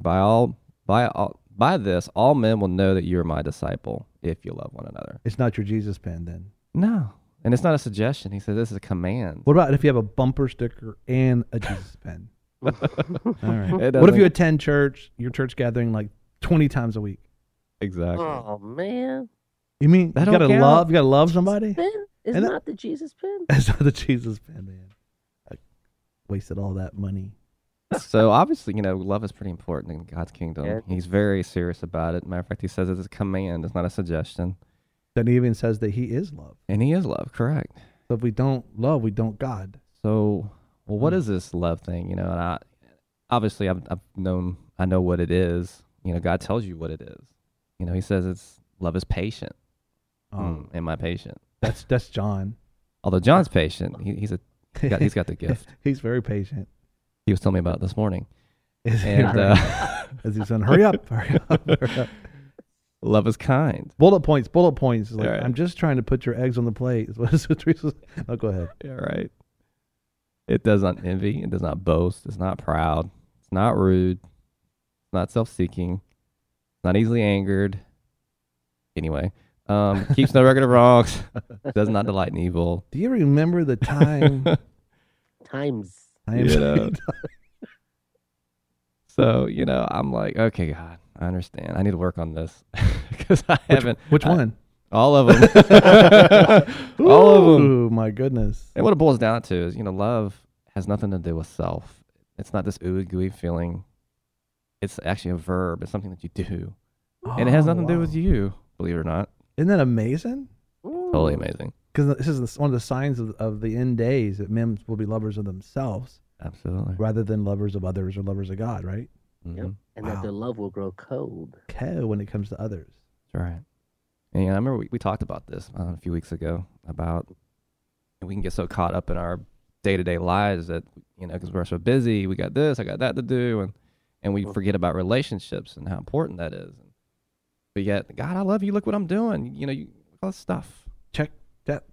By this, all men will know that you are my disciple if you love one another. It's not your Jesus pen then. No. And it's not a suggestion. He said this is a command. What about if you have a bumper sticker and a Jesus pen? All right. It What if you doesn't- attend your church gathering like 20 times a week? Exactly. Oh man, You mean That you don't gotta count. love? You gotta love somebody? pen is And not the Jesus pen. That's not the Jesus pen, man. I wasted all that money. So obviously, love is pretty important in God's kingdom. Yeah. He's very serious about it. Matter of fact, he says it's a command. It's not a suggestion. Then he even says that he is love. And he is love, correct. So if we don't love, we don't God. So, well, what is this love thing? And obviously I know what it is. God tells you what it is. He says love is patient. Am I patient? That's John. Although John's patient, he's got the gift. He's very patient. He was telling me about it this morning. And as he's saying, hurry up, hurry up, hurry up. Love is kind. Bullet points. Like, All right. I'm just trying to put your eggs on the plate. Oh, go ahead. Yeah, right. It does not envy. It does not boast. It's not proud. It's not rude. It's not self-seeking. It's not easily angered. Anyway, keeps no record of wrongs. Does not delight in evil. Do you remember the time? Times. So, I'm like, okay, God, I understand. I need to work on this because I haven't. Which one? All of them. All of them. Oh, my goodness. And what it boils down to is, love has nothing to do with self. It's not this ooey gooey feeling. It's actually a verb. It's something that you do. And it has nothing to do with you, believe it or not. Isn't that amazing? Totally amazing. Because this is one of the signs of the end days that men will be lovers of themselves. Absolutely. Rather than lovers of others or lovers of God, right? Mm-hmm. Yep. And that their love will grow cold. When it comes to others. That's right. And I remember we talked about this a few weeks ago about we can get so caught up in our day-to-day lives that, because we're so busy, we got this, I got that to do, and we forget about relationships and how important that is. But yet, God, I love you. Look what I'm doing. All this stuff. Check. Check.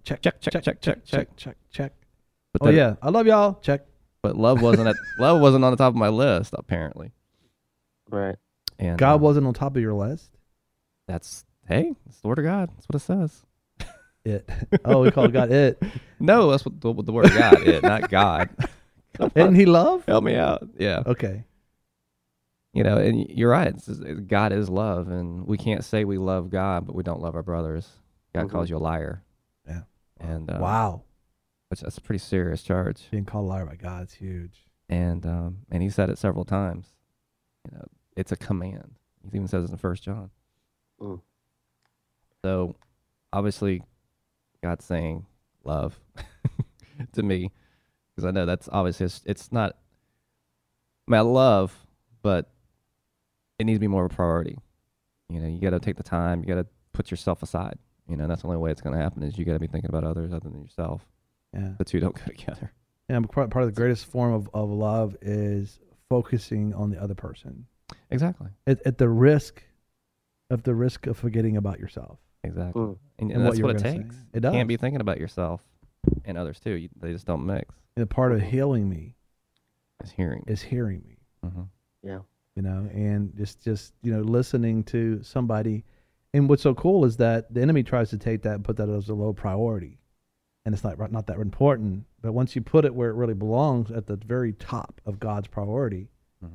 But Oh, yeah. I love y'all. Check. But love wasn't on the top of my list, apparently. Right. And God wasn't on top of your list? It's the word of God. That's what it says. It. Oh, we call God it. No, that's what the word of God, it, not God. Isn't he love? Help me out. Yeah. Okay. And you're right. God is love, and we can't say we love God, but we don't love our brothers. God calls you a liar. Yeah. And wow. Which that's a pretty serious charge. Being called a liar by God is huge. And he said it several times. It's a command. He even says it in 1 John. Mm. So, obviously, God's saying love to me, because I know that's obviously it's not. I love, but it needs to be more of a priority. You got to take the time. You got to put yourself aside. That's the only way it's going to happen is you got to be thinking about others other than yourself. Yeah. The two don't go together. Yeah, part of the greatest form of love is focusing on the other person. Exactly. At the risk of forgetting about yourself. Exactly. Mm. And that's what it gonna takes. say. It You does. can't be thinking about yourself and others too. They just don't mix. And part of healing me is hearing me. Mm-hmm. Yeah. And just listening to somebody. And what's so cool is that the enemy tries to take that and put that as a low priority. And it's not that important. But once you put it where it really belongs, at the very top of God's priority, mm-hmm.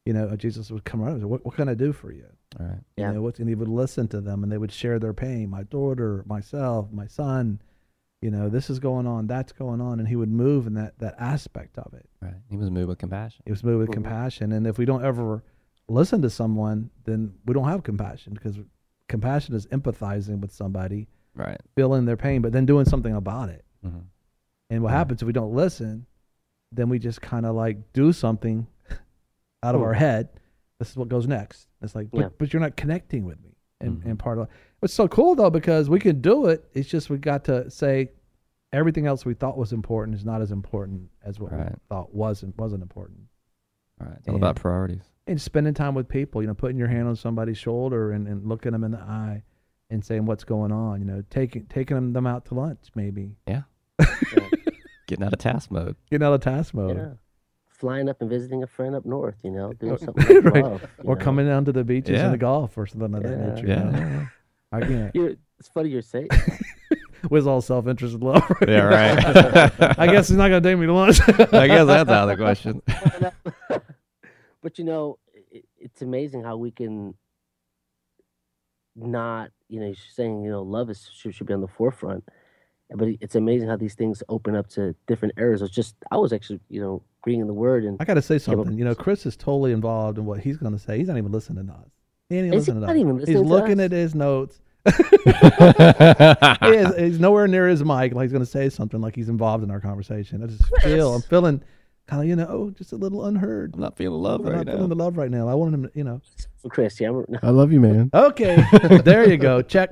Jesus would come around and say, what can I do for you? All right. Yeah. And he would listen to them, and they would share their pain. My daughter, myself, my son, this is going on, that's going on. And he would move in that aspect of it. Right. He was moved with compassion. He was moved with compassion. And if we don't ever listen to someone, then we don't have compassion, because compassion is empathizing with somebody, right, feeling their pain, but then doing something about it. Mm-hmm. And what happens if we don't listen, then we just kind of like do something out of our head. This is what goes next. It's like, but you're not connecting with me. And part of it's so cool though, because we can do it. It's just we got to say everything else we thought was important is not as important as what we thought wasn't important. All right. It's all about priorities. And spending time with people, putting your hand on somebody's shoulder and looking them in the eye and saying what's going on, taking them out to lunch maybe. Yeah. Getting out of task mode. Yeah. Flying up and visiting a friend up north, doing something like right. love. Or coming down to the beaches and the golf or something like that nature. Yeah. I can't. It's funny you're saying. Was all self-interested love. Right? Yeah, right. I guess he's not going to take me to lunch. I guess that's out of the question. But, it's amazing how we can not, you're saying, love should be on the forefront. But it's amazing how these things open up to different areas. I was actually, reading the word. And I got to say something. Chris is totally involved in what he's going to say. He's not even listening to us. He ain't even listening to us. He's looking at his notes. He's nowhere near his mic. Like he's going to say something like he's involved in our conversation. I'm feeling kind of, just a little unheard. I'm not feeling love right now. I'm not feeling the love right now. I want him to, Chris, I love you, man. Okay. There you go. Check.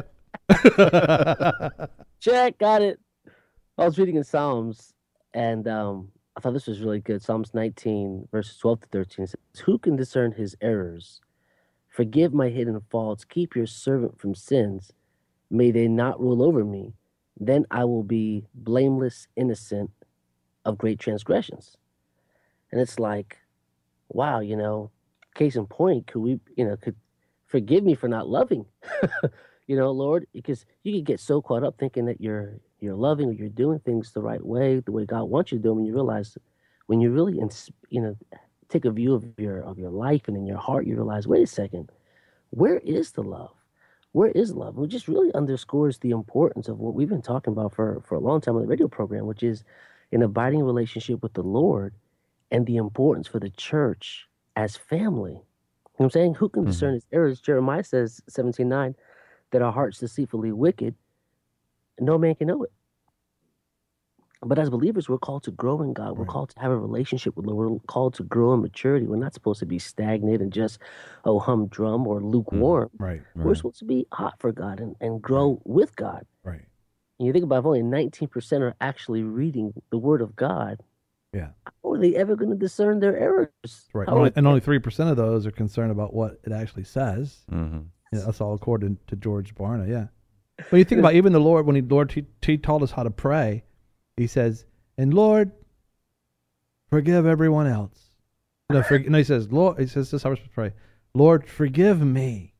Check. Got it. I was reading in Psalms, and I thought this was really good. Psalms 19, verses 12 to 13 says, "Who can discern his errors? Forgive my hidden faults. Keep your servant from sins. May they not rule over me. Then I will be blameless, innocent of great transgressions." And it's like, wow, case in point, could forgive me for not loving, Lord, because you could get so caught up thinking that you're loving or you're doing things the right way, the way God wants you to do them, and you realize when you really, take a view of your life and in your heart, you realize, wait a second, where is the love? Where is love? It just really underscores the importance of what we've been talking about for a long time on the radio program, which is an abiding relationship with the Lord and the importance for the church as family. You know what I'm saying? Who can discern his errors? Jeremiah says, 17:9, that our heart's deceitfully wicked, and no man can know it. But as believers, we're called to grow in God. We're called to have a relationship with the Lord. We're called to grow in maturity. We're not supposed to be stagnant and just, humdrum or lukewarm. Right. We're supposed to be hot for God and grow with God. Right. And you think about if only 19% are actually reading the Word of God. Yeah. How are they ever going to discern their errors? Right. And only 3% of those are concerned about what it actually says. Mm-hmm. That's all according to George Barna. Yeah. When you think about even the Lord, when he taught us how to pray, he says, "And Lord, forgive everyone else." He says, "Lord," he says, "This is how we're supposed to pray. Lord, forgive me,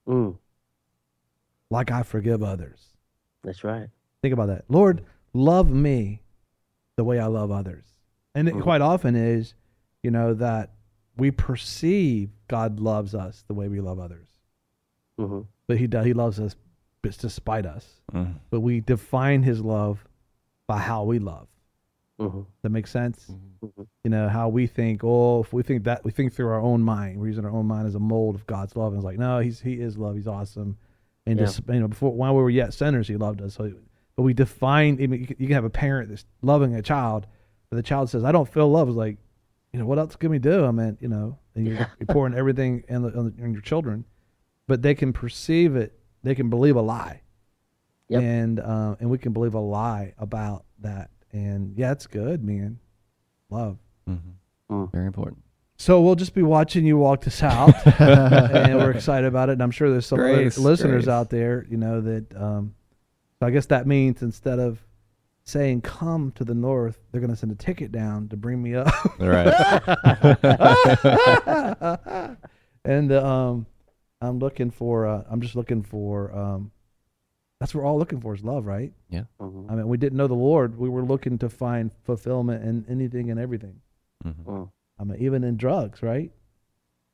like I forgive others." That's right. Think about that. Lord, love me the way I love others. And it quite often is, that we perceive God loves us the way we love others. Mm-hmm. But he loves us despite us. Mm-hmm. But we define his love by how we love. Mm-hmm. That makes sense? Mm-hmm. How we think, if we think that, we think through our own mind. We're using our own mind as a mold of God's love. And it's like, no, he is love. He's awesome. And just, while we were yet sinners, he loved us. So, but we define, you can have a parent that's loving a child, but the child says, "I don't feel love." It's like, what else can we do? I mean, and you're pouring everything on your children, but they can perceive it. They can believe a lie. Yep. And we can believe a lie about that. And yeah, it's good, man. Love. Mm-hmm. Very important. So we'll just be watching you walk this out, and we're excited about it. And I'm sure there's some listeners out there, that. So I guess that means instead of saying "come to the north," they're going to send a ticket down to bring me up. Right. And I'm just looking for. That's what we're all looking for is love, right? Yeah. Mm-hmm. I mean, we didn't know the Lord. We were looking to find fulfillment in anything and everything. Mm-hmm. I mean, even in drugs, right?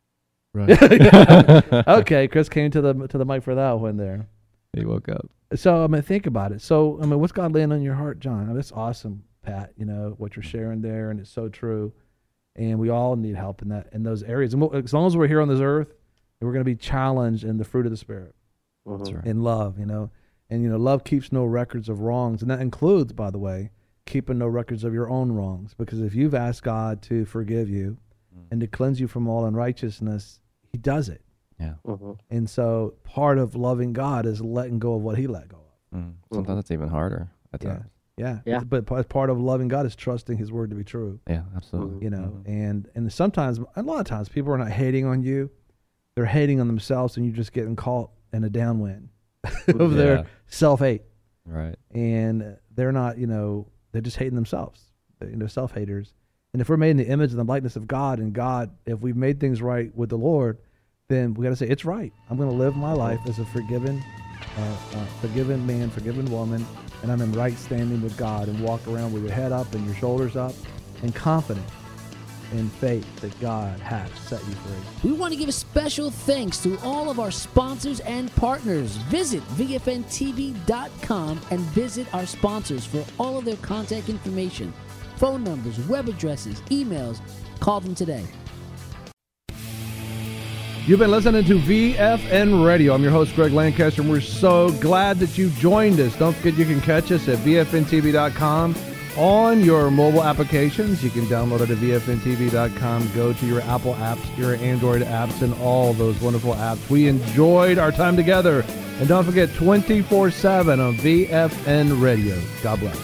Right. Okay, Chris came to the mic for that one there. He woke up. So think about it. So what's God laying on your heart, John? That's awesome, Pat. What you're sharing there, and it's so true. And we all need help in those areas. And as long as we're here on this earth, we're going to be challenged in the fruit of the Spirit, That's right. in love. And love keeps no records of wrongs, and that includes, by the way, keeping no records of your own wrongs. Because if you've asked God to forgive you and to cleanse you from all unrighteousness, He does it. Yeah. And so part of loving God is letting go of what He let go of. Sometimes it's even harder at times. Yeah. But part of loving God is trusting His word to be true. Yeah, absolutely. And sometimes, a lot of times, people are not hating on you; they're hating on themselves, and you're just getting caught in a downwind of their self-hate. Right. And they're not, they're just hating themselves. They're self-haters. And if we're made in the image and the likeness of God, and God, if we've made things right with the Lord, then we got to say it's right. I'm going to live my life as a forgiven man, forgiven woman, and I'm in right standing with God, and walk around with your head up and your shoulders up, and confident in faith that God has set you free. We want to give a special thanks to all of our sponsors and partners. Visit VFNTV.com and visit our sponsors for all of their contact information, phone numbers, web addresses, emails. Call them today. You've been listening to VFN Radio. I'm your host, Greg Lancaster, and we're so glad that you joined us. Don't forget you can catch us at VFNTV.com on your mobile applications. You can download it at VFNTV.com. Go to your Apple apps, your Android apps, and all those wonderful apps. We enjoyed our time together. And don't forget, 24/7 on VFN Radio. God bless.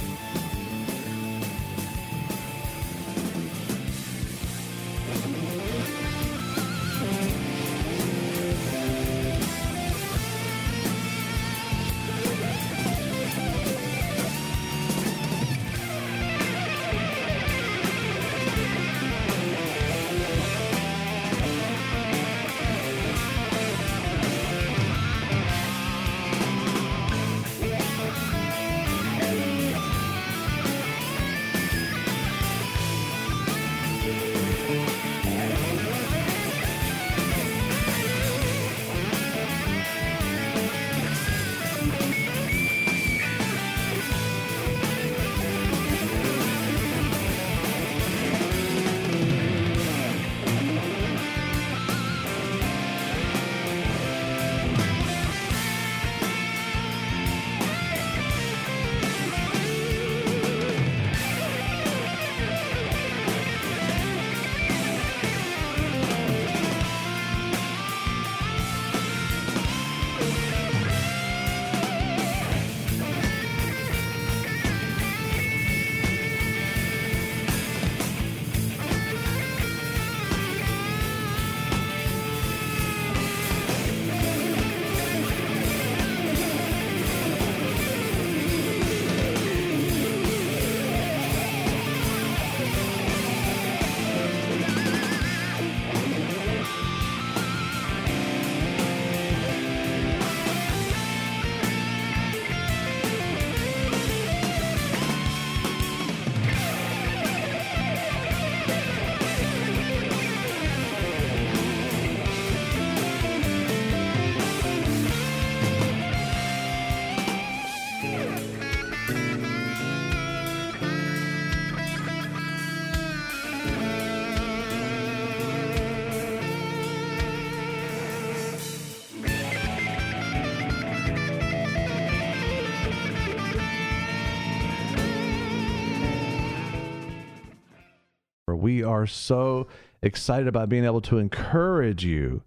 We are so excited about being able to encourage you,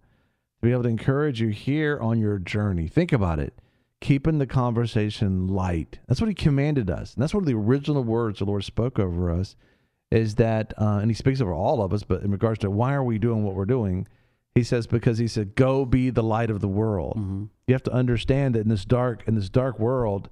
here on your journey. Think about it. Keeping the conversation light. That's what He commanded us. And that's one of the original words the Lord spoke over us, is that, and He speaks over all of us, but in regards to why are we doing what we're doing, He says, because He said, go be the light of the world. Mm-hmm. You have to understand that in this dark world,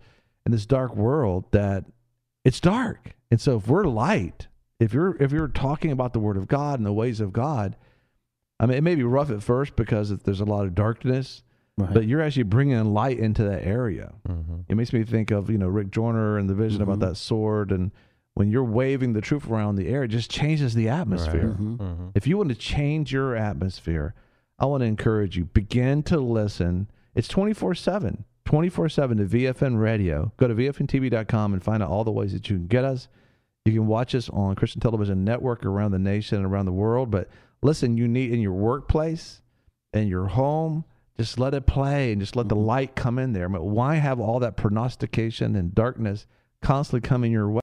that it's dark. And so if we're light, if you're talking about the Word of God and the ways of God, I mean, it may be rough at first because there's a lot of darkness, right, but you're actually bringing light into that area. Mm-hmm. It makes me think of, Rick Joyner and the vision, mm-hmm, about that sword, and when you're waving the truth around the air, it just changes the atmosphere. If you want to change your atmosphere, I want to encourage you, begin to listen. It's 24/7 to VFN Radio. Go to VFNTV.com and find out all the ways that you can get us. You can watch us on Christian Television Network around the nation and around the world. But listen, you need in your workplace, in your home, just let it play and just let the light come in there. But why have all that prognostication and darkness constantly coming your way?